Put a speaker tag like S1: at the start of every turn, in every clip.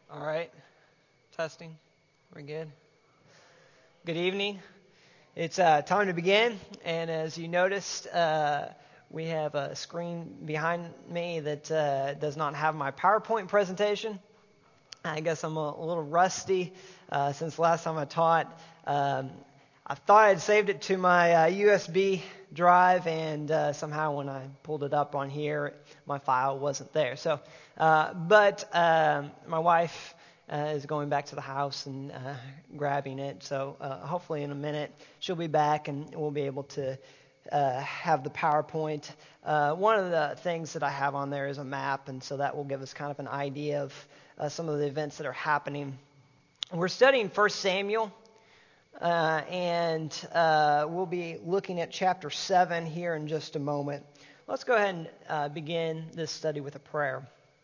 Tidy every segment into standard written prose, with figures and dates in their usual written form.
S1: All right. Testing. We're good. Good evening. It's time to begin. And as you noticed, we have a screen behind me that does not have my PowerPoint presentation. I guess I'm a little rusty since the last time I taught. I thought I'd saved it to my USB drive, and somehow when I pulled it up on here, my file wasn't there. But my wife is going back to the house and grabbing it. So hopefully in a minute she'll be back and we'll be able to have the PowerPoint. One of the things that I have on there is a map, and so that will give us kind of an idea of some of the events that are happening. We're studying 1 Samuel, and we'll be looking at chapter 7 here in just a moment. Let's go ahead and begin this study with a prayer.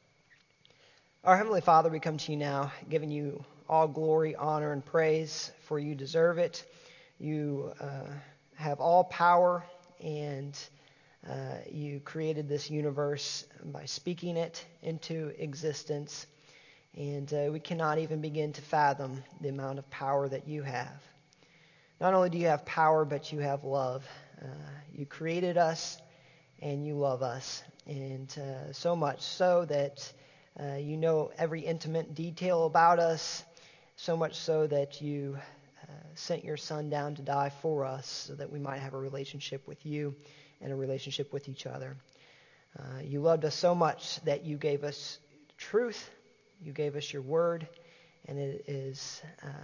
S1: Our Heavenly Father, we come to you now, giving you all glory, honor, and praise, for you deserve it. You have all power, and you created this universe by speaking it into existence. And we cannot even begin to fathom the amount of power that you have. Not only do you have power, but you have love. You created us, and you love us. And so much so that you know every intimate detail about us, so much so that you sent your Son down to die for us so that we might have a relationship with you and a relationship with each other. You loved us so much that you gave us truth, you gave us your word, and it is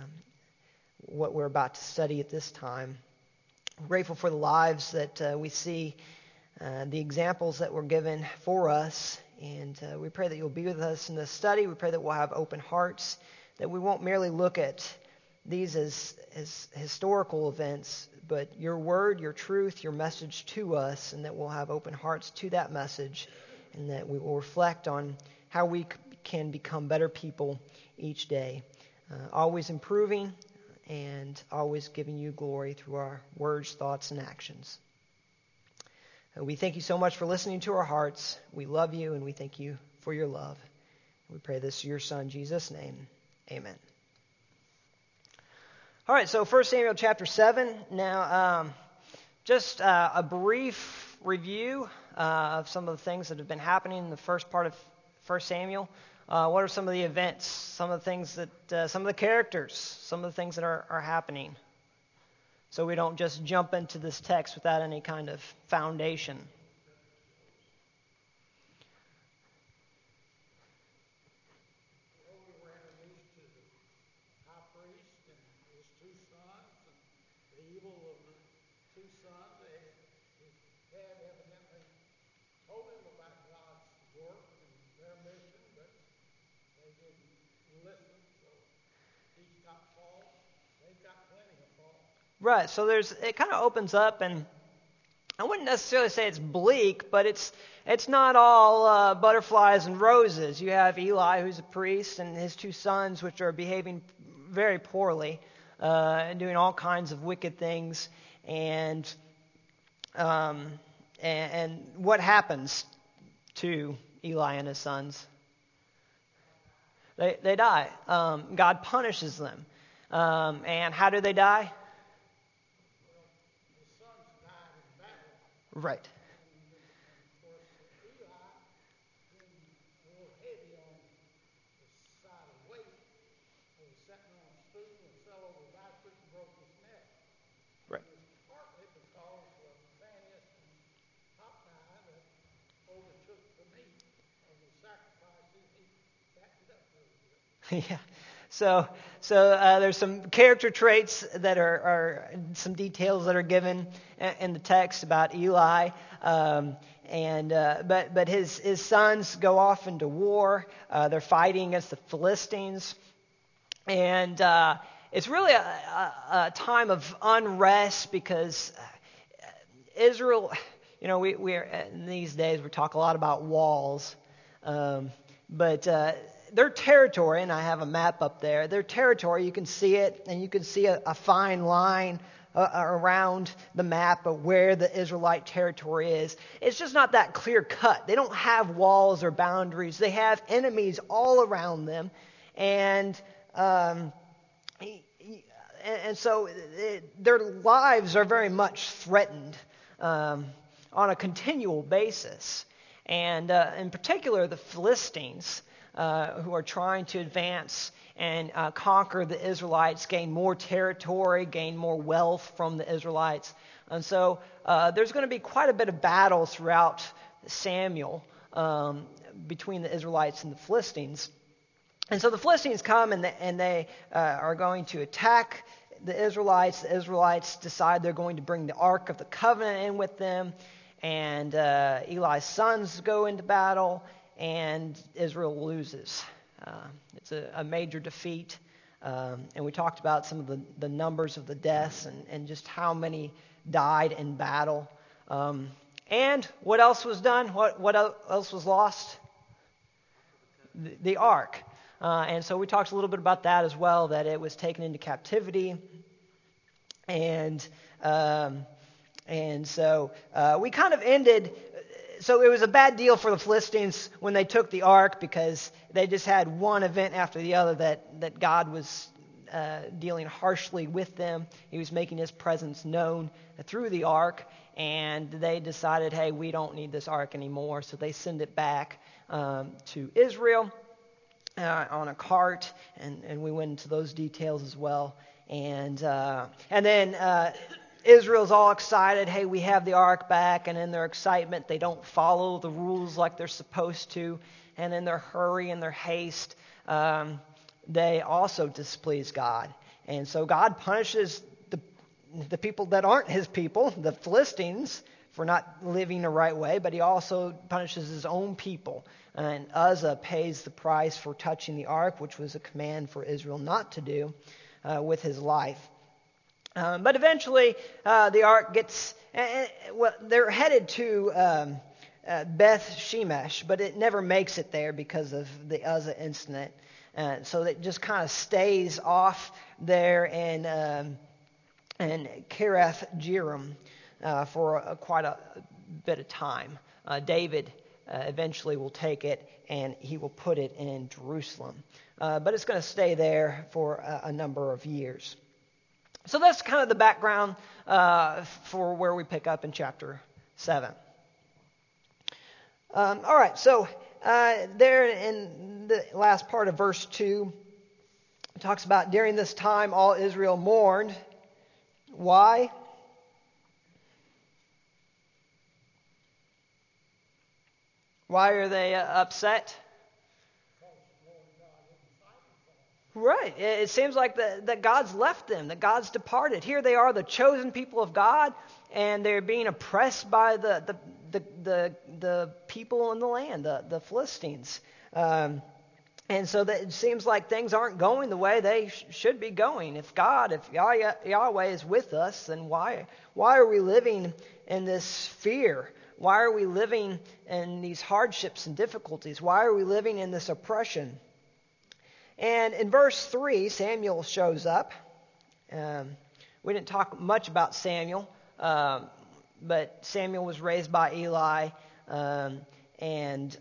S1: what we're about to study at this time. I'm grateful for the lives that we see, the examples that were given for us, and we pray that you'll be with us in this study. We pray that we'll have open hearts, that we won't merely look at these as historical events, but your word, your truth, your message to us, and that we'll have open hearts to that message, and that we will reflect on how we can become better people each day, always improving and always giving you glory through our words, thoughts, and actions. We thank you so much for listening to our hearts. We love you, and we thank you for your love. We pray this in your Son, Jesus' name. Amen. All right, so 1 Samuel chapter 7. Now, just a brief review of some of the things that have been happening in the first part of 1 Samuel. What are some of the events, some of the things that, some of the characters, some of the things that are happening? So we don't just jump into this text without any kind of foundation.
S2: Well, we were introduced to the high priest and his two sons, and the evil of the two sons. His dad evidently told him about God's work and their mission, but they didn't listen, so he's got faults. They've got plenty of faults.
S1: Right, so it kind of opens up, and I wouldn't necessarily say it's bleak, but it's not all butterflies and roses. You have Eli, who's a priest, and his two sons, which are behaving very poorly and doing all kinds of wicked things. And what happens to Eli and his sons? They die. God punishes them. And how do they die?
S2: His sons died in battle.
S1: Right.
S2: And of course, Eli being a little heavy on the side of weight, was sitting on a stool and fell over backwards and broke his neck.
S1: Right.
S2: It was partly because of Phinehas and Hophni that overtook the meat of the sacrifices. He backed it up really good.
S1: Yeah. So there's some character traits that are some details that are given in the text about Eli, but his sons go off into war. They're fighting against the Philistines, and it's really a time of unrest because Israel. You know, we're in these days we talk a lot about walls, but their territory, and I have a map up there, their territory, you can see it, and you can see a fine line around the map of where the Israelite territory is. It's just not that clear cut. They don't have walls or boundaries. They have enemies all around them, and so their lives are very much threatened on a continual basis. And in particular, the Philistines, who are trying to advance and conquer the Israelites, gain more territory, gain more wealth from the Israelites. And so there's going to be quite a bit of battle throughout Samuel between the Israelites and the Philistines. And so the Philistines come and they are going to attack the Israelites. The Israelites decide they're going to bring the Ark of the Covenant in with them. And Eli's sons go into battle, and Israel loses. It's a major defeat. And we talked about some of the numbers of the deaths and just how many died in battle. And what else was done? What else was lost? The Ark. And so we talked a little bit about that as well, that it was taken into captivity. And so we kind of ended. So it was a bad deal for the Philistines when they took the Ark, because they just had one event after the other that God was dealing harshly with them. He was making His presence known through the Ark, and they decided, hey, we don't need this Ark anymore. So they send it back to Israel on a cart, and we went into those details as well. And then Israel's all excited, hey, we have the Ark back, and in their excitement, they don't follow the rules like they're supposed to, and in their hurry and their haste, they also displease God. And so God punishes the people that aren't His people, the Philistines, for not living the right way, but He also punishes His own people. And Uzzah pays the price for touching the Ark, which was a command for Israel not to do with his life. But eventually, the Ark gets... they're headed to Beth Shemesh, but it never makes it there because of the Uzzah incident. So it just kind of stays off there in Kiriath Jearim for quite a bit of time. David eventually will take it, and he will put it in Jerusalem. But it's going to stay there for a number of years. So that's kind of the background for where we pick up in chapter 7. All right, so there in the last part of verse 2, it talks about during this time all Israel mourned. Why? Why are they upset? Right. It seems like that God's left them, that God's departed. Here they are, the chosen people of God, and they're being oppressed by the people in the land, the Philistines. And so that it seems like things aren't going the way they should be going. If Yahweh is with us, then why are we living in this fear? Why are we living in these hardships and difficulties? Why are we living in this oppression? And in verse 3, Samuel shows up. We didn't talk much about Samuel, but Samuel was raised by Eli and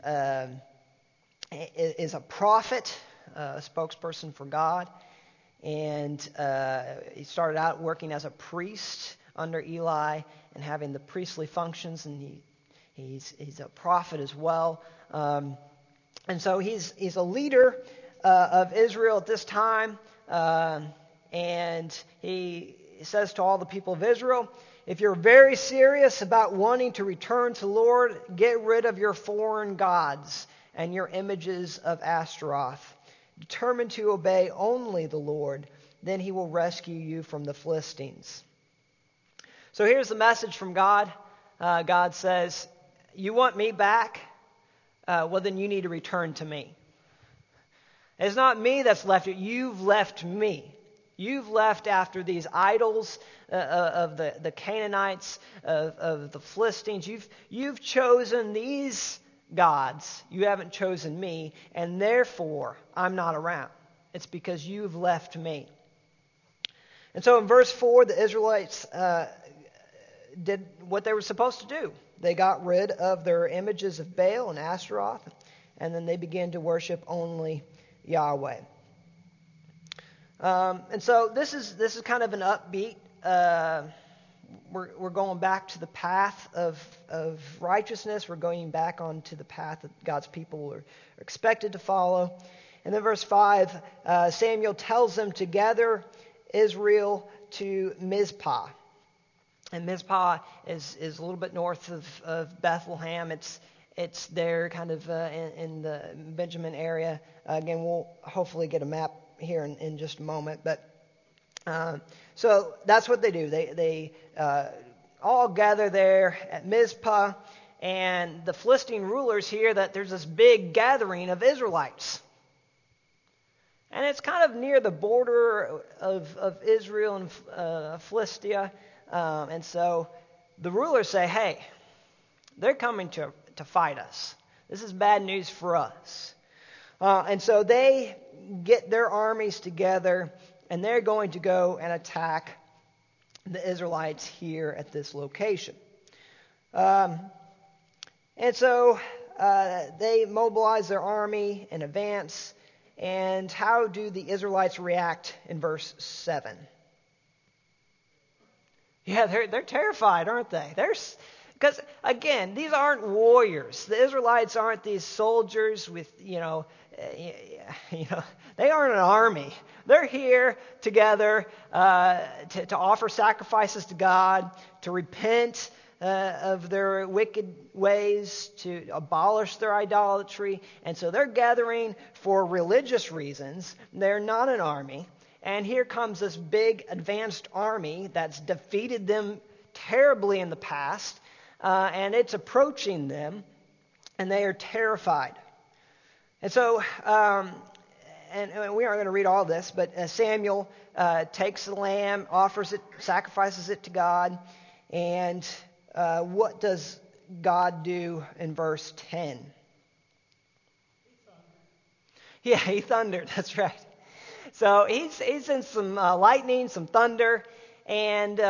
S1: is a prophet, a spokesperson for God. And he started out working as a priest under Eli and having the priestly functions, and he's a prophet as well. And so he's a leader of Israel at this time, and he says to all the people of Israel, if you're very serious about wanting to return to the Lord, get rid of your foreign gods and your images of Ashtaroth. Determine to obey only the Lord, then He will rescue you from the Philistines. So here's the message from God. God says, you want me back? Well, then you need to return to me. It's not me that's left you. You've left me. You've left after these idols of the Canaanites, of the Philistines. You've chosen these gods. You haven't chosen me, and therefore I'm not around. It's because you've left me. And so in verse 4, the Israelites did what they were supposed to do. They got rid of their images of Baal and Ashtaroth, and then they began to worship only Yahweh. And so this is kind of an upbeat. We're going back to the path of righteousness. We're going back onto the path that God's people are expected to follow. And then verse 5, Samuel tells them to gather Israel to Mizpah. And Mizpah is a little bit north of Bethlehem. It's there kind of in the Benjamin area. Again, we'll hopefully get a map here in just a moment. But so that's what they do. They all gather there at Mizpah. And the Philistine rulers hear that there's this big gathering of Israelites. And it's kind of near the border of Israel and Philistia. And so the rulers say, hey, they're coming to fight us. This is bad news for us. And so they get their armies together, and they're going to go and attack the Israelites here at this location. And so they mobilize their army in advance. And how do the Israelites react in verse 7? Yeah, they're terrified, aren't they? Because, again, these aren't warriors. The Israelites aren't these soldiers with, they aren't an army. They're here together to offer sacrifices to God, to repent of their wicked ways, to abolish their idolatry. And so they're gathering for religious reasons. They're not an army. And here comes this big advanced army that's defeated them terribly in the past. And it's approaching them. And they are terrified. And so, and we aren't going to read all this, but Samuel takes the lamb, offers it, sacrifices it to God. And what does God do in verse 10? Yeah, he thundered. That's right. So he's in some lightning, some thunder, and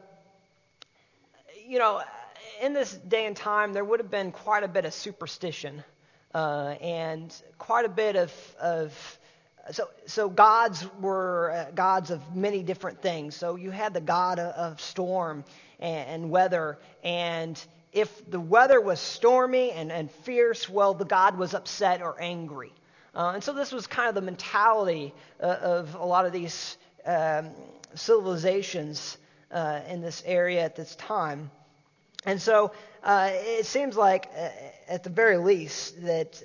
S1: in this day and time, there would have been quite a bit of superstition and quite a bit of so gods were gods of many different things. So you had the god of storm and weather, and if the weather was stormy and fierce, well, the god was upset or angry. And so this was kind of the mentality of a lot of these civilizations in this area at this time. And so it seems like, at the very least, that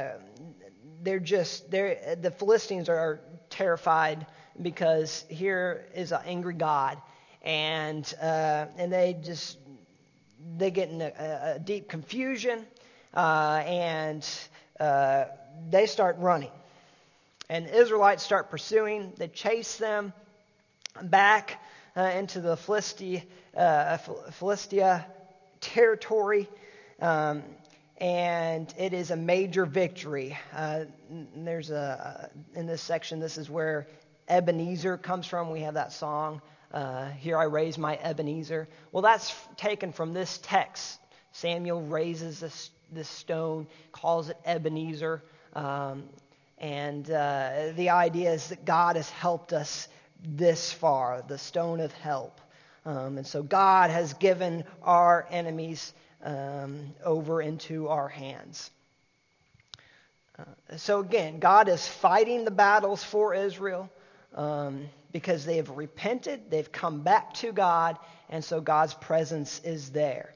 S1: the Philistines are terrified because here is an angry God, and they get in a deep confusion, and they start running. And the Israelites start pursuing. They chase them back into the Philistia territory. And it is a major victory. There's in this section, this is where Ebenezer comes from. We have that song, Here I Raise My Ebenezer. Well, that's taken from this text. Samuel raises this stone, calls it Ebenezer. And the idea is that God has helped us this far, the stone of help. And so God has given our enemies over into our hands. So again, God is fighting the battles for Israel because they have repented, they've come back to God, and so God's presence is there.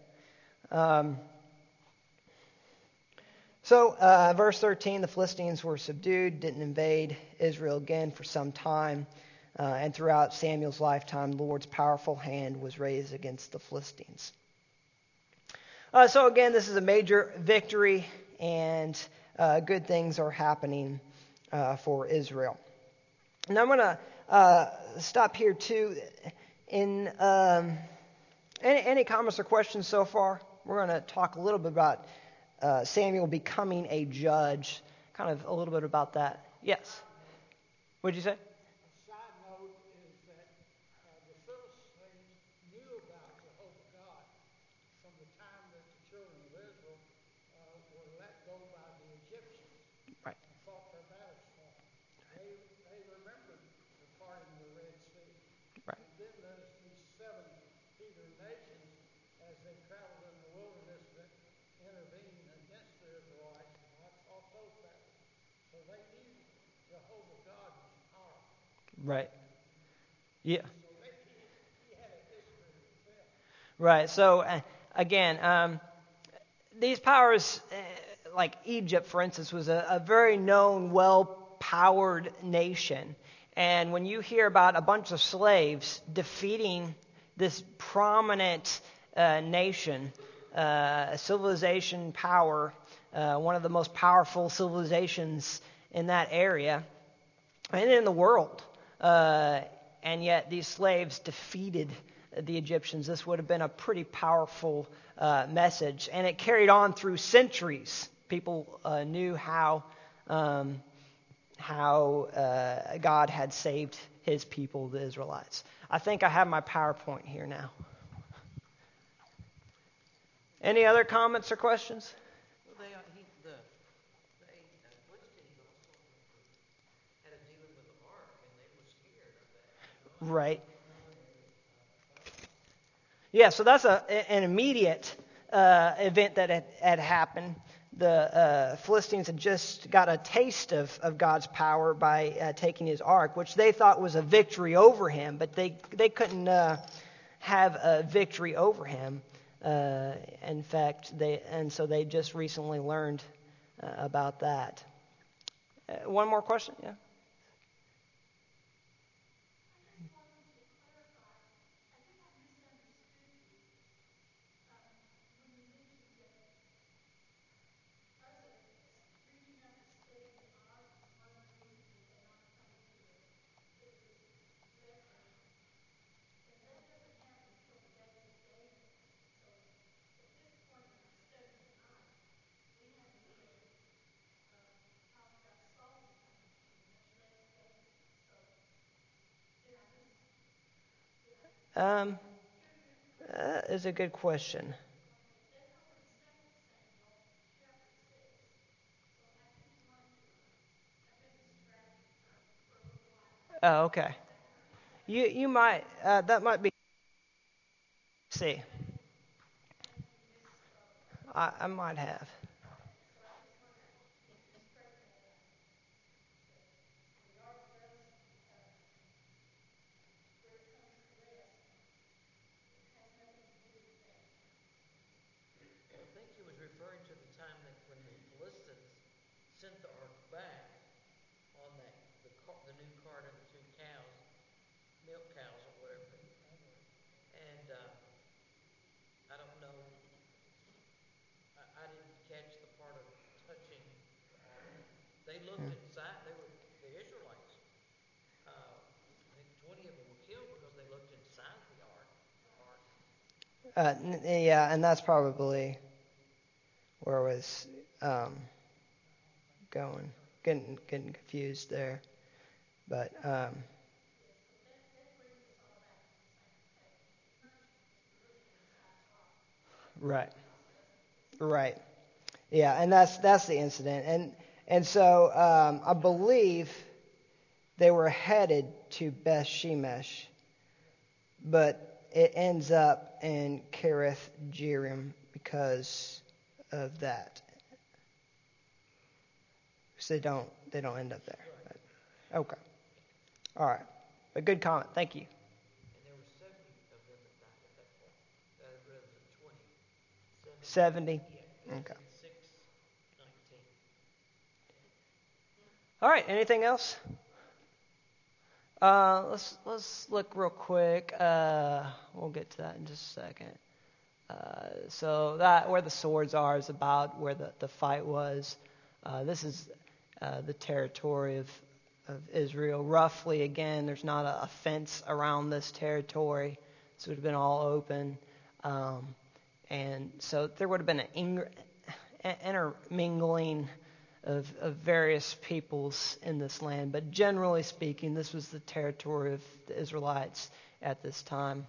S1: So verse 13, the Philistines were subdued, didn't invade Israel again for some time. And throughout Samuel's lifetime, the Lord's powerful hand was raised against the Philistines. So again, this is a major victory, and good things are happening for Israel. And I'm going to stop here too. In any comments or questions so far? We're going to talk a little bit about Samuel becoming a judge, kind of a little bit about that. Yes. What did you say?
S2: A side note is that the Philistines knew about Jehovah God from the time that the children of Israel were let go by the Egyptians.
S1: Right.
S2: And fought their battles for them. They remembered the they traveled in the wilderness that intervened against the Israelites, and that's also famine. So they needed Jehovah God was powerful.
S1: Right. Yeah.
S2: So he had a history himself.
S1: Right. So again, these powers, like Egypt, for instance, was a very known, well-powered nation. And when you hear about a bunch of slaves defeating this prominent nation, a civilization power, one of the most powerful civilizations in that area and in the world, and yet these slaves defeated the Egyptians, this would have been a pretty powerful message. And it carried on through centuries. People knew how God had saved his people, the Israelites. I think I have my PowerPoint here now. Any other comments or questions?
S3: Well, the Philistines also had a dealing with the ark, and they were scared of that.
S1: Right. Yeah, so that's an immediate event that had happened. The Philistines had just got a taste of God's power by taking his ark, which they thought was a victory over him, but they couldn't have a victory over him. In fact, so they just recently learned about that. One more question? Yeah. Is a good question. Oh, okay. You might that might be. See, I might have.
S3: I think he was referring to the time that when the Philistines sent the ark back on the new cart and the two cows, milk cows or whatever. And I don't know, I didn't catch the part of touching the ark. They looked inside. The Israelites. I think 20 of them were killed because they looked inside the ark.
S1: Yeah, and that's probably where I was going, getting confused there. But right, right, yeah, and that's the incident, and so I believe they were headed to Beth Shemesh, but it ends up in Kerith Jearim because of that. So they don't end up there. But, okay. All right. But good comment. Thank you.
S3: And there were 70 of them that died at that point, rather than 20.
S1: 70?
S3: Yeah,
S1: Okay.
S3: 6:19.
S1: All right. Anything else? Let's look real quick. We'll get to that in just a second. So that where the swords are is about where the fight was. This is the territory of Israel. Roughly, again, there's not a fence around this territory. This would have been all open. And so there would have been an intermingling of various peoples in this land. But generally speaking, this was the territory of the Israelites at this time.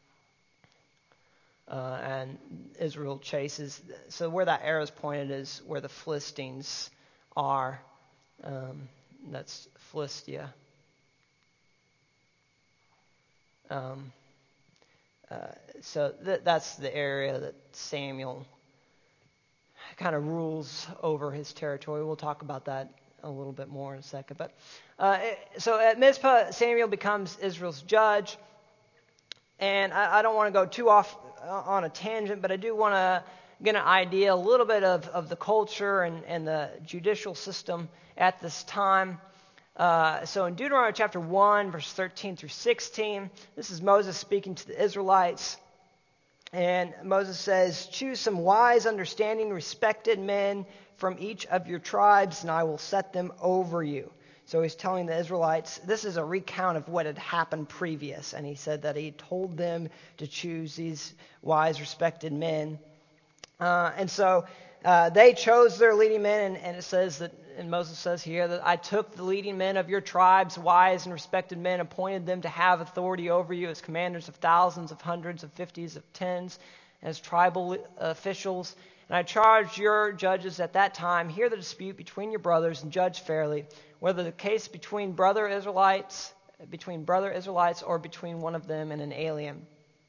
S1: And Israel chases. So where that arrow is pointed is where the Philistines are. That's Philistia. So that's the area that Samuel kind of rules over his territory. We'll talk about that a little bit more in a second. But so at Mizpah, Samuel becomes Israel's judge. And I don't want to go too off on a tangent, but I do want to get an idea, a little bit of the culture and the judicial system at this time. So in Deuteronomy chapter 1, verse 13 through 16, this is Moses speaking to the Israelites. And Moses says, "Choose some wise, understanding, respected men from each of your tribes, and I will set them over you." So he's telling the Israelites, this is a recount of what had happened previous. And he said that he told them to choose these wise, respected men. And so they chose their leading men, and it says that, and Moses says here, that I took the leading men of your tribes, wise and respected men, appointed them to have authority over you as commanders of thousands, of hundreds, of fifties, of tens, as tribal officials. And I charged your judges at that time, hear the dispute between your brothers and judge fairly, whether the case between brother Israelites or between one of them and an alien.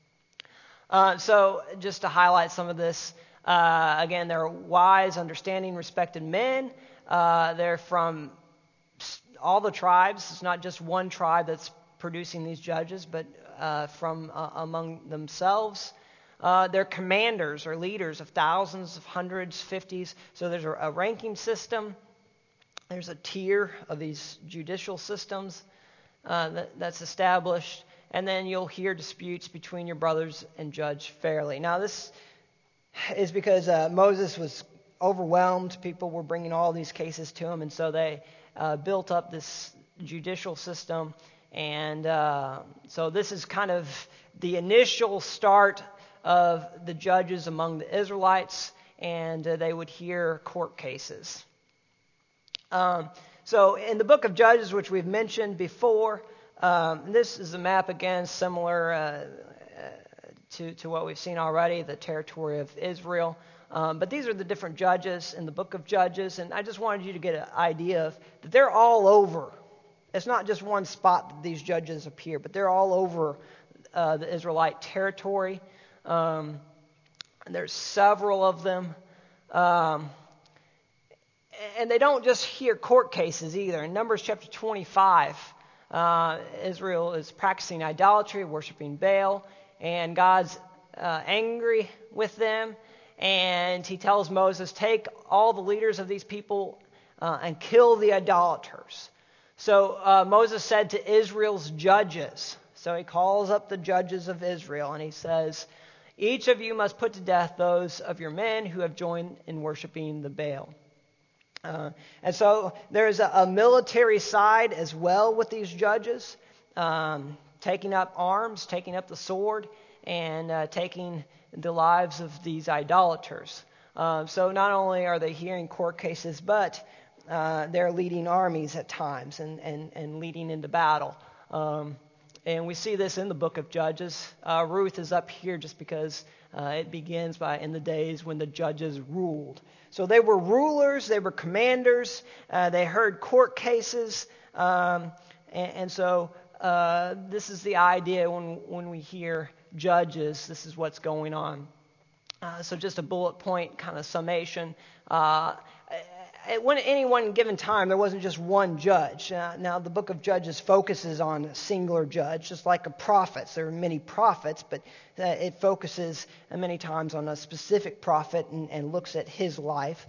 S1: So just to highlight some of this, again, they're wise, understanding, respected men. They're from all the tribes. It's not just one tribe that's producing these judges, but from among themselves. They're commanders or leaders of thousands, of hundreds, fifties. So there's a ranking system. There's a tier of these judicial systems that's established. And then you'll hear disputes between your brothers and judge fairly. Now this is because Moses was overwhelmed. People were bringing all these cases to him. And so they built up this judicial system. And so this is kind of the initial start of the judges among the Israelites. And they would hear court cases. So in the book of Judges, which we've mentioned before, this is a map, again, similar to what we've seen already, the territory of Israel. But these are the different judges in the book of Judges, and I just wanted you to get an idea of that they're all over. It's not just one spot that these judges appear, but they're all over the Israelite territory. There's several of them. And they don't just hear court cases either. In Numbers chapter 25, Israel is practicing idolatry, worshiping Baal, and God's angry with them. And he tells Moses, take all the leaders of these people and kill the idolaters. So Moses said to Israel's judges, so he calls up the judges of Israel, and he says, each of you must put to death those of your men who have joined in worshiping the Baal. And so there's a military side as well with these judges, taking up arms, taking up the sword, and taking the lives of these idolaters. So not only are they hearing court cases, but they're leading armies at times and leading into battle. And we see this in the book of Judges. Ruth is up here just because it begins by in the days when the judges ruled. So they were rulers, they were commanders, they heard court cases. And so this is the idea when we hear judges, this is what's going on. So just a bullet point kind of summation. At any one given time, there wasn't just one judge. Now, the book of Judges focuses on a singular judge, just like a prophets. There are many prophets, but it focuses many times on a specific prophet and looks at his life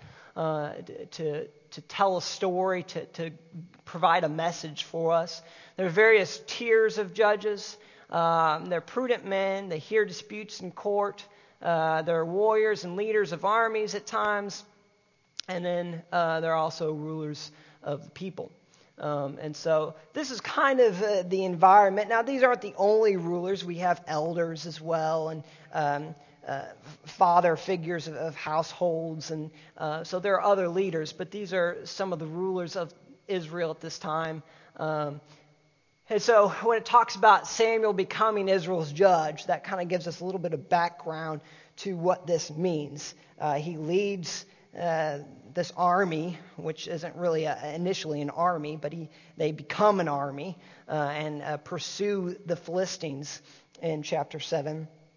S1: to tell a story, to provide a message for us. There are various tiers of judges. They're prudent men. They hear disputes in court. They're warriors and leaders of armies at times. And then they're also rulers of the people. And so this is kind of the environment. Now, these aren't the only rulers. We have elders as well, and father figures of households. And so there are other leaders, but these are some of the rulers of Israel at this time. And so when it talks about Samuel becoming Israel's judge, that kind of gives us a little bit of background to what this means. He leads this army, which isn't really initially an army, but they become an army and pursue the Philistines in chapter 7.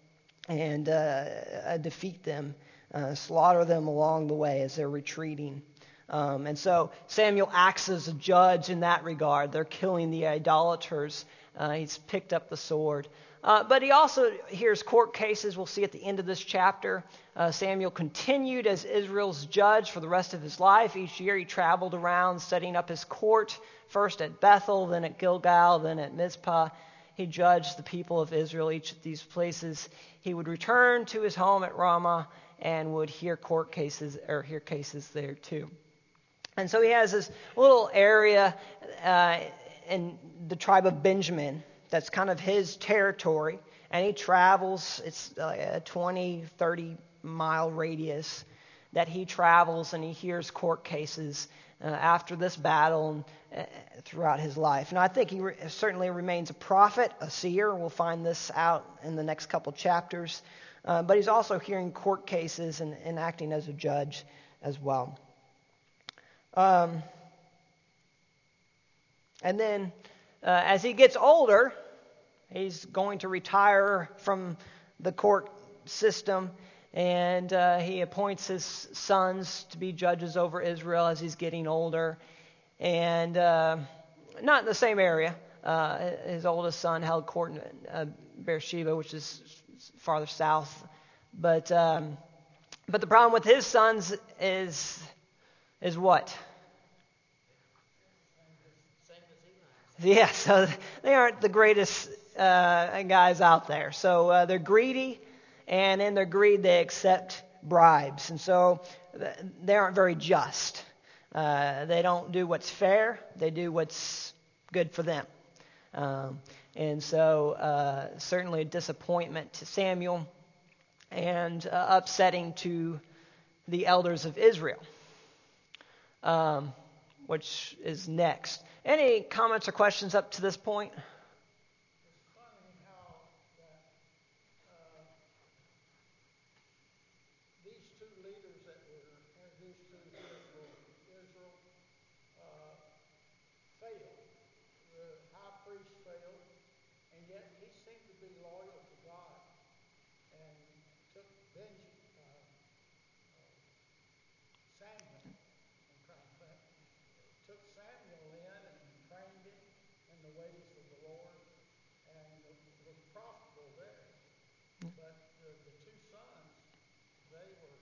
S1: and defeat them, slaughter them along the way as they're retreating. And so Samuel acts as a judge in that regard. They're killing the idolaters. He's picked up the sword. But he also hears court cases. We'll see at the end of this chapter. Samuel continued as Israel's judge for the rest of his life. Each year he traveled around setting up his court, first at Bethel, then at Gilgal, then at Mizpah. He judged the people of Israel each of these places. He would return to his home at Ramah and would hear cases there too. And so he has this little area in the tribe of Benjamin that's kind of his territory. And he travels, it's a 20, 30-mile radius that he travels, and he hears court cases after this battle and throughout his life. And I think he certainly remains a prophet, a seer. We'll find this out in the next couple chapters. But he's also hearing court cases and acting as a judge as well. And then as he gets older, he's going to retire from the court system, and he appoints his sons to be judges over Israel as he's getting older. And not in the same area. His oldest son held court in Beersheba, which is farther south. But the problem with his sons is what? Yeah, so they aren't the greatest guys out there. So they're greedy, and in their greed they accept bribes. And so they aren't very just. They don't do what's fair. They do what's good for them. And so certainly a disappointment to Samuel and upsetting to the elders of Israel, which is next. Any comments or questions up to this point?
S2: It's funny how that these two leaders that were introduced to here for Israel failed. The high priest failed, and yet he seemed to be loyal to God and took Samuel. I'm trying to think. Took Samuel in and trained him in the ways of the Lord, and was profitable there. But the two sons, they were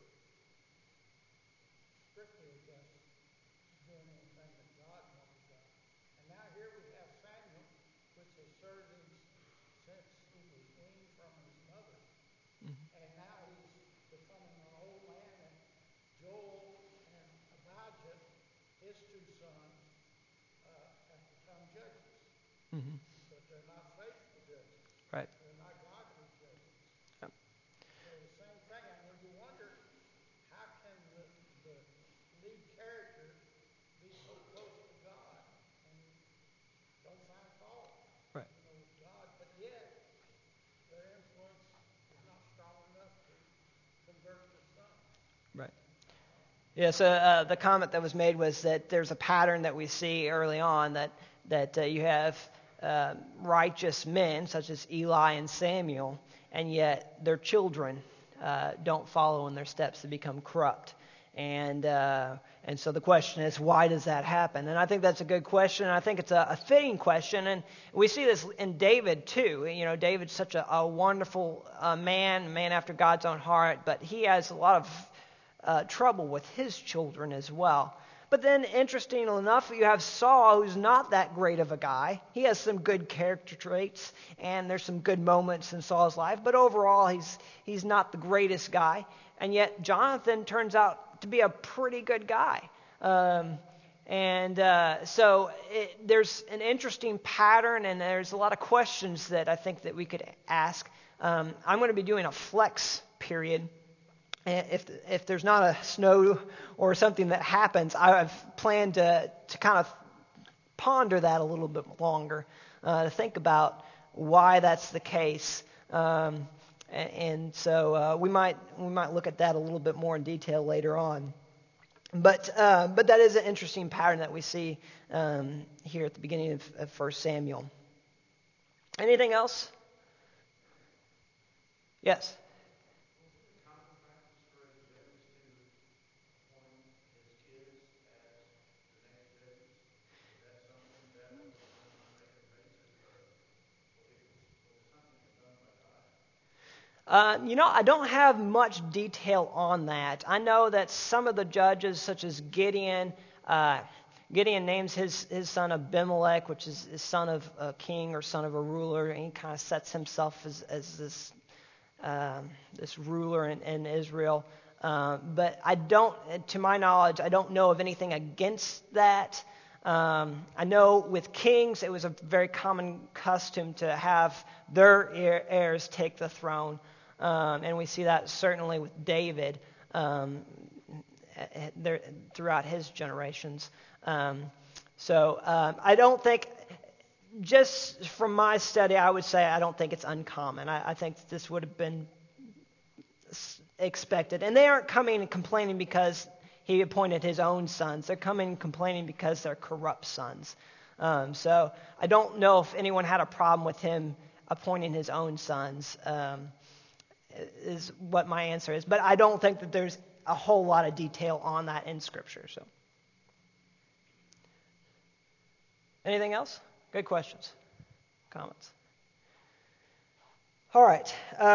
S2: strictly against doing anything that God wanted done. And now here we have Samuel, which has served him since he was weaned from his mother. And now he's becoming an old man, and Joel and Abijah, his two sons, have become judges.
S1: Mm-hmm.
S2: But they're not faithful judges.
S1: Right.
S2: They're not godly judges.
S1: Yep.
S2: So the same thing, and you wonder, how can the lead character be so close to God and don't find fault,
S1: Right.
S2: with God, but yet their influence is not strong enough to convert the son.
S1: Right. Yeah, so the comment that was made was that there's a pattern that we see early on that you have righteous men such as Eli and Samuel, and yet their children don't follow in their steps to become corrupt. And so the question is, why does that happen? And I think that's a good question. And I think it's a fitting question. And we see this in David too. David's such a wonderful man after God's own heart, but he has a lot of trouble with his children as well. But then, interestingly enough, you have Saul, who's not that great of a guy. He has some good character traits, and there's some good moments in Saul's life. But overall, he's not the greatest guy. And yet, Jonathan turns out to be a pretty good guy. So there's an interesting pattern, and there's a lot of questions that I think that we could ask. I'm going to be doing a flex period. If there's not a snow or something that happens, I've planned to kind of ponder that a little bit longer, to think about why that's the case. And so we might look at that a little bit more in detail later on. But that is an interesting pattern that we see here at the beginning of 1 Samuel. Anything else? Yes. I don't have much detail on that. I know that some of the judges, such as Gideon, Gideon names his son Abimelech, which is his son of a king or son of a ruler, and he kind of sets himself as this ruler in Israel. But to my knowledge, I don't know of anything against that. I know with kings, it was a very common custom to have their heirs take the throne. And we see that certainly with David throughout his generations. I don't think, just from my study, I would say I don't think it's uncommon. I think this would have been expected. And they aren't coming and complaining because he appointed his own sons. They're coming and complaining because they're corrupt sons. So I don't know if anyone had a problem with him appointing his own sons, is what my answer is. But I don't think that there's a whole lot of detail on that in Scripture. So, anything else? Good questions, comments. All right.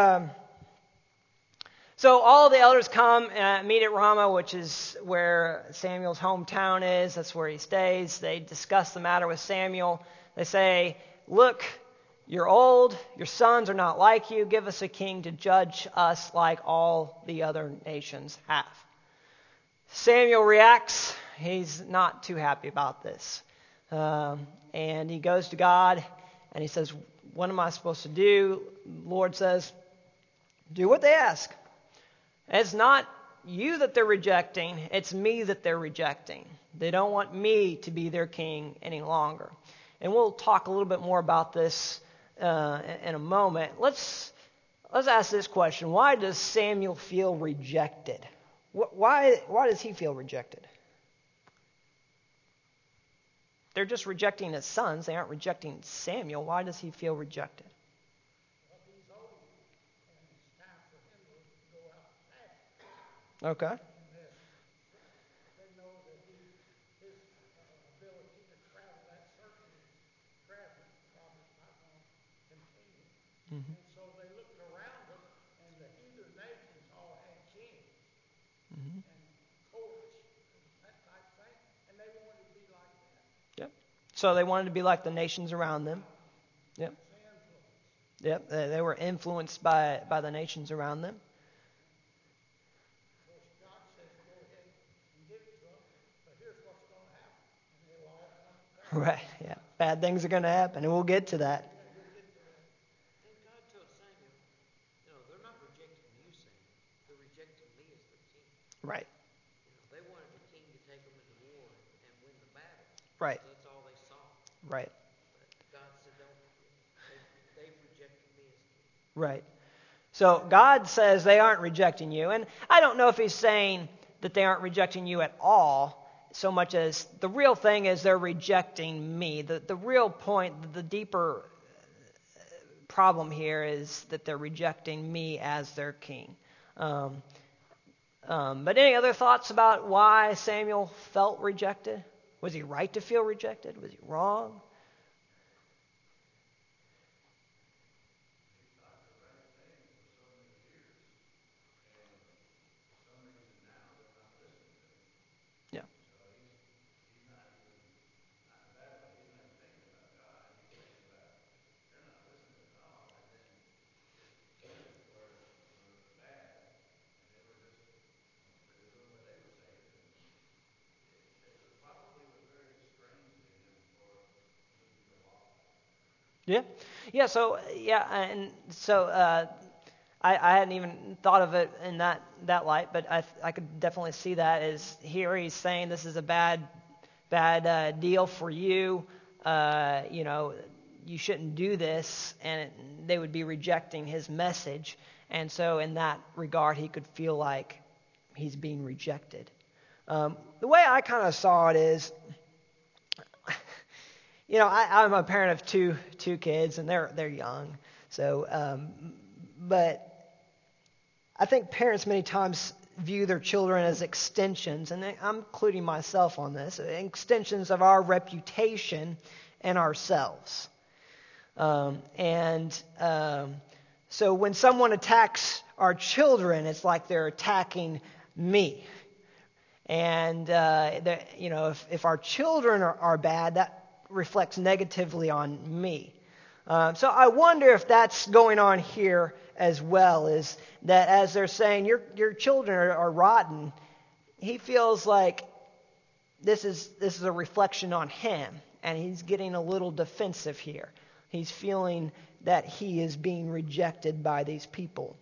S1: So all the elders come and meet at Ramah, which is where Samuel's hometown is. That's where he stays. They discuss the matter with Samuel. They say, look, you're old. Your sons are not like you. Give us a king to judge us like all the other nations have. Samuel reacts. He's not too happy about this. And he goes to God and he says, what am I supposed to do? The Lord says, do what they ask. It's not you that they're rejecting, it's me that they're rejecting. They don't want me to be their king any longer. And we'll talk a little bit more about this in a moment. Let's ask this question. Why does Samuel feel rejected? Why does he feel rejected? They're just rejecting his sons. They aren't rejecting Samuel. Why does he feel rejected? Okay.
S2: They know that his ability to travel that certain travel probably not going to continue. Mm-hmm. And so they looked around them, and the heathen nations all had kings and courts and that type of thing, and they wanted to be like that.
S1: Yep. So they wanted to be like the nations around them. Yep. Yep. They were influenced by the nations around them. Right, yeah. Bad things are going to happen, and we'll get to that.
S3: And God told Samuel, they're not rejecting you, Samuel. They're rejecting me as their king.
S1: Right.
S3: They wanted the king to take them into war and win the battle.
S1: Right.
S3: That's all they saw.
S1: Right.
S3: But God said, they've rejected me as king.
S1: Right. So God says they aren't rejecting you. And I don't know if he's saying that they aren't rejecting you at all, so much as the real thing is they're rejecting me. The real point, the deeper problem here is that they're rejecting me as their king. But any other thoughts about why Samuel felt rejected? Was he right to feel rejected? Was he wrong? Yeah. So I hadn't even thought of it in that light, but I could definitely see that as here he's saying this is a bad deal for you. You shouldn't do this, and they would be rejecting his message. And so in that regard, he could feel like he's being rejected. The way I kind of saw it is, I'm a parent of two kids, and they're young. So, but I think parents many times view their children as extensions, and I'm including myself on this, extensions of our reputation and ourselves. So when someone attacks our children, it's like they're attacking me. And, if our children are bad, that reflects negatively on me. So I wonder if that's going on here as well, is that as they're saying, your children are rotten, he feels like this is a reflection on him, and he's getting a little defensive here. He's feeling that he is being rejected by these people.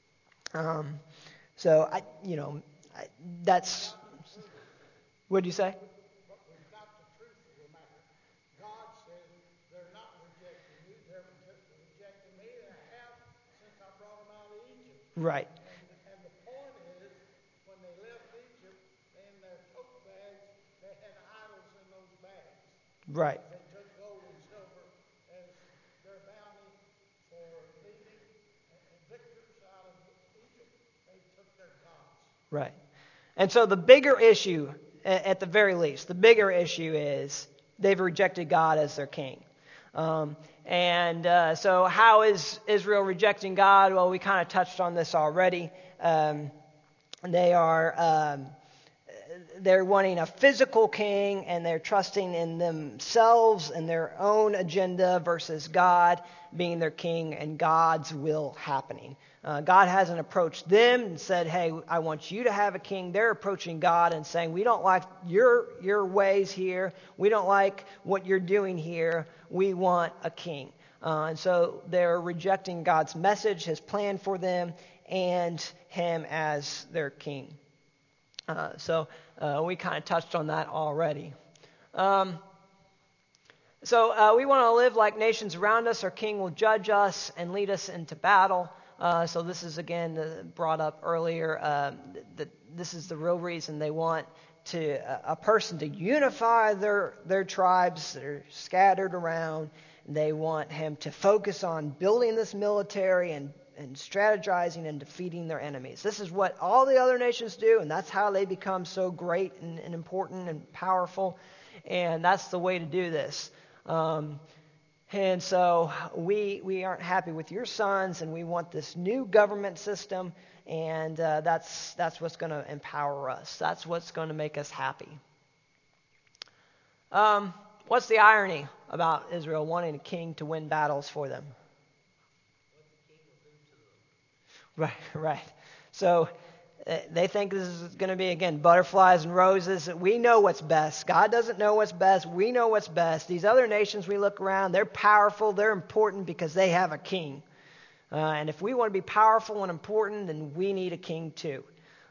S1: That's... What did you say?
S2: But we've got the truth of the matter. God said they're not rejecting you, they're rejecting me, and I have since I brought them out of Egypt.
S1: Right.
S2: And the point is, when they left Egypt, in their tote bags, they had idols in those bags.
S1: Right.
S2: They took gold and silver as their bounty for leading victors out of Egypt. They took their gods.
S1: Right. And so the bigger issue, at the very least, the bigger issue is they've rejected God as their king. So how is Israel rejecting God? Well, we kind of touched on this already. They're wanting a physical king, and they're trusting in themselves and their own agenda versus God being their king and God's will happening. God hasn't approached them and said, hey, I want you to have a king. They're approaching God and saying, we don't like your ways here. We don't like what you're doing here. We want a king. And so they're rejecting God's message, his plan for them, and him as their king. We kind of touched on that already. We want to live like nations around us. Our king will judge us and lead us into battle. So this is, again, brought up earlier. This is the real reason they want a person to unify their tribes that are scattered around. They want him to focus on building this military and strategizing and defeating their enemies. This is what all the other nations do, and that's how they become so great and important and powerful. And that's the way to do this. And so we aren't happy with your sons, and we want this new government system, and that's what's going to empower us. That's what's going to make us happy. What's the irony about Israel wanting a king to win battles for them? Right. So they think this is going to be, again, butterflies and roses. We know what's best. God doesn't know what's best. We know what's best. These other nations we look around, they're powerful, they're important because they have a king. And if we want to be powerful and important, then we need a king too.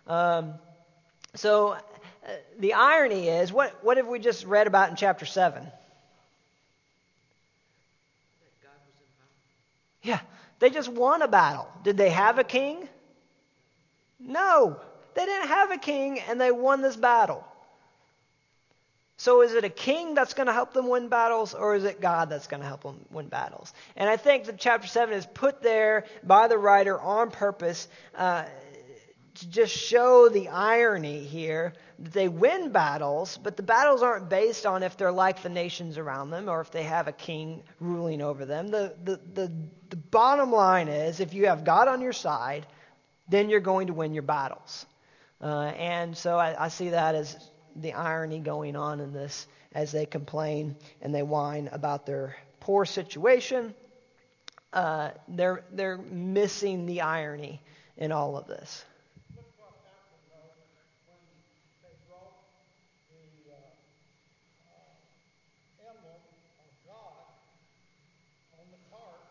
S1: The irony is, what have we just read about in chapter 7? Yeah, they just won a battle. Did they have a king? No, they didn't have a king, and they won this battle. So is it a king that's going to help them win battles, or is it God that's going to help them win battles? And I think that chapter 7 is put there by the writer on purpose to just show the irony here that they win battles, but the battles aren't based on if they're like the nations around them or if they have a king ruling over them. The bottom line is, if you have God on your side, then you're going to win your battles. And so I see that as the irony going on in this, as they complain and they whine about their poor situation. They're missing the irony in all of this.
S2: Look what happened, though, when they brought the emblem of God on the cart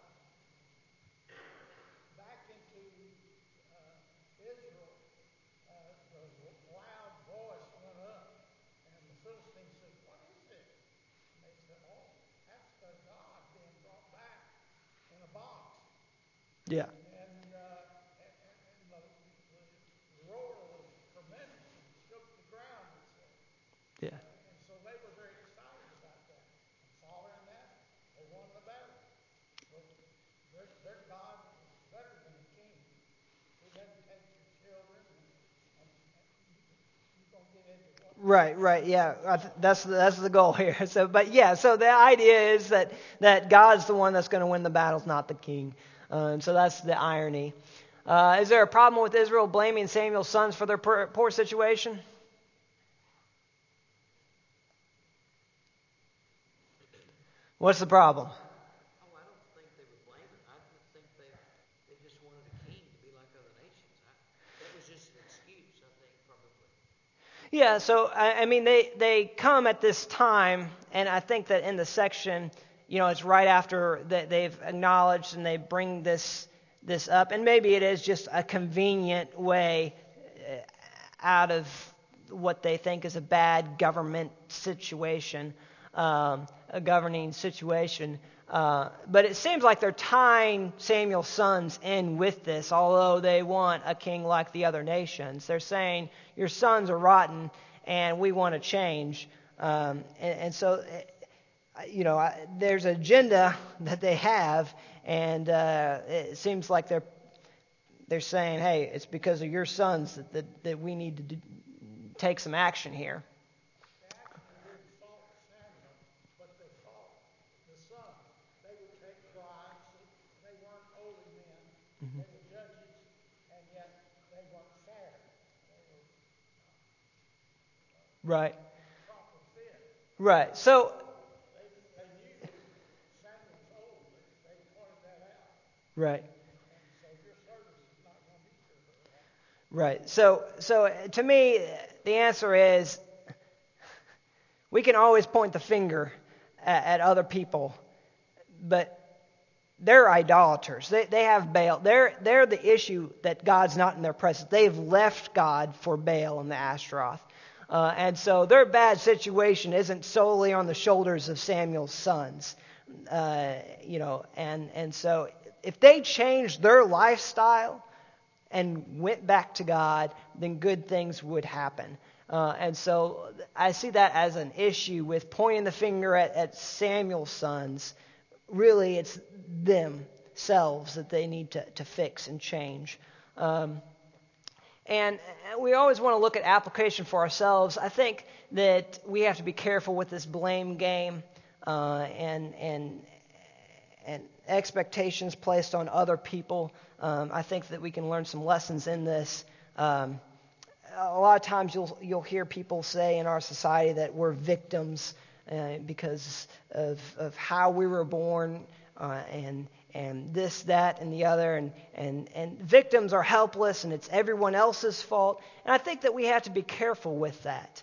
S2: back into Israel. The loud voice went up, and the Philistines said, "What is this?" And they said, "Oh, that's their God being brought back in a box."
S1: Yeah.
S2: And the roar was tremendous and shook the ground, it said.
S1: Yeah.
S2: And so they were very excited about that. And following that, they won the battle. So their God is better than a king. He doesn't take your children and you don't get into what.
S1: Right, yeah. That's the goal here. So the idea is that God's the one that's going to win the battles, not the king. And so that's the irony. Is there a problem with Israel blaming Samuel's sons for their poor situation? What's the problem?
S3: Oh, I don't think they would blame it. I think they just wanted a king to be like other nations. That was just an excuse, I think, probably.
S1: Yeah, so, I mean, they come at this time, and I think that in the section, it's right after that they've acknowledged and they bring this up, and maybe it is just a convenient way out of what they think is a bad government situation, a governing situation. But it seems like they're tying Samuel's sons in with this, although they want a king like the other nations. They're saying, your sons are rotten, and we want to change. And so, there's an agenda that they have, and it seems like they're saying, hey, it's because of your sons that we need to take some action here.
S2: They actually didn't fault Samuel, but they fault the sons. They would take bribes. They weren't holy men. They were judges, and yet they weren't fair. They were
S1: Right.
S2: proper fit.
S1: Right. So,
S2: They knew that Samuel was old. They pointed that out.
S1: right.
S2: And so your service is not going to be sure very long.
S1: Right. So to me, the answer is we can always point the finger at other people, but they're idolaters. They have Baal. They're the issue that God's not in their presence. They've left God for Baal and the Ashtaroth. And so their bad situation isn't solely on the shoulders of Samuel's sons. And so if they changed their lifestyle and went back to God, then good things would happen. And so I see that as an issue with pointing the finger at Samuel's sons. Really, it's themselves that they need to fix and change. And we always want to look at application for ourselves. I think that we have to be careful with this blame game and expectations placed on other people. I think that we can learn some lessons in this. A lot of times you'll hear people say in our society that we're victims because of how we were born and this, that, and the other. And victims are helpless and it's everyone else's fault. And I think that we have to be careful with that.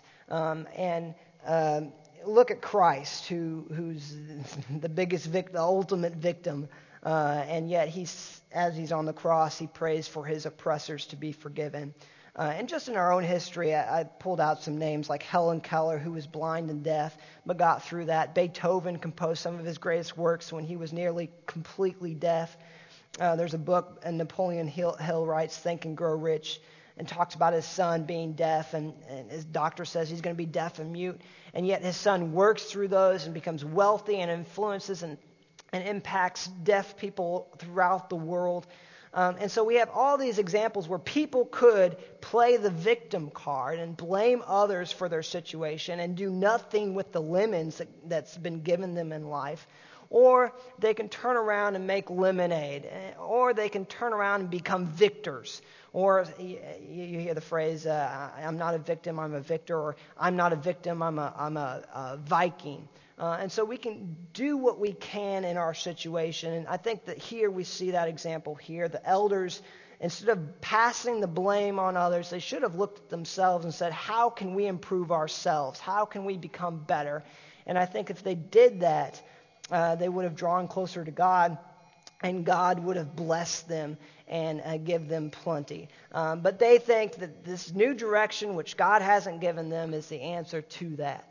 S1: Look at Christ, who's the biggest victim, the ultimate victim. And yet as he's on the cross, he prays for his oppressors to be forgiven. And just in our own history, I pulled out some names like Helen Keller, who was blind and deaf, but got through that. Beethoven composed some of his greatest works when he was nearly completely deaf. There's a book, and Napoleon Hill writes, Think and Grow Rich, and talks about his son being deaf, and his doctor says he's going to be deaf and mute. And yet his son works through those and becomes wealthy and influences and impacts deaf people throughout the world. And so we have all these examples where people could play the victim card and blame others for their situation and do nothing with the lemons that's been given them in life. Or they can turn around and make lemonade. Or they can turn around and become victors. Or you hear the phrase, I'm not a victim, I'm a victor. Or I'm not a victim, I'm a Viking. And so we can do what we can in our situation. And I think that here we see that example here. The elders, instead of passing the blame on others, they should have looked at themselves and said, how can we improve ourselves? How can we become better? And I think if they did that, they would have drawn closer to God, and God would have blessed them and give them plenty. But they think that this new direction, which God hasn't given them, is the answer to that.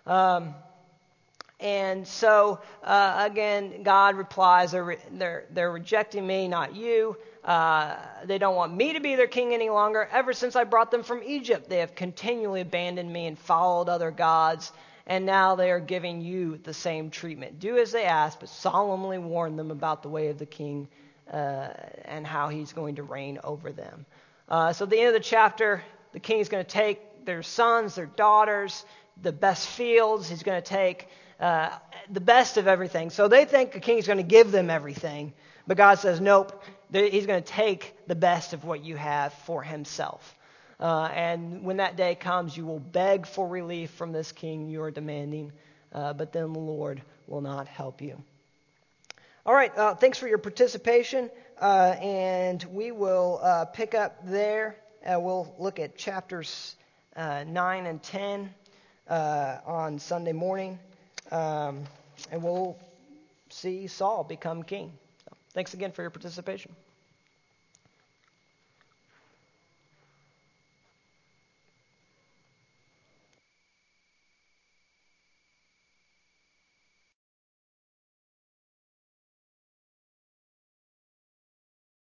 S1: And so, again, God replies, they're rejecting me, not you. They don't want me to be their king any longer. Ever since I brought them from Egypt, they have continually abandoned me and followed other gods. And now they are giving you the same treatment. Do as they ask, but solemnly warn them about the way of the king and how he's going to reign over them. So at the end of the chapter, the king is going to take their sons, their daughters, the best fields. He's going to take the best of everything. So they think the king is going to give them everything. But God says, nope, he's going to take the best of what you have for himself. And when that day comes, you will beg for relief from this king you are demanding, but then the Lord will not help you. All right, thanks for your participation, and we will pick up there. We'll look at chapters 9 and 10 on Sunday morning, and we'll see Saul become king. So, thanks again for your participation.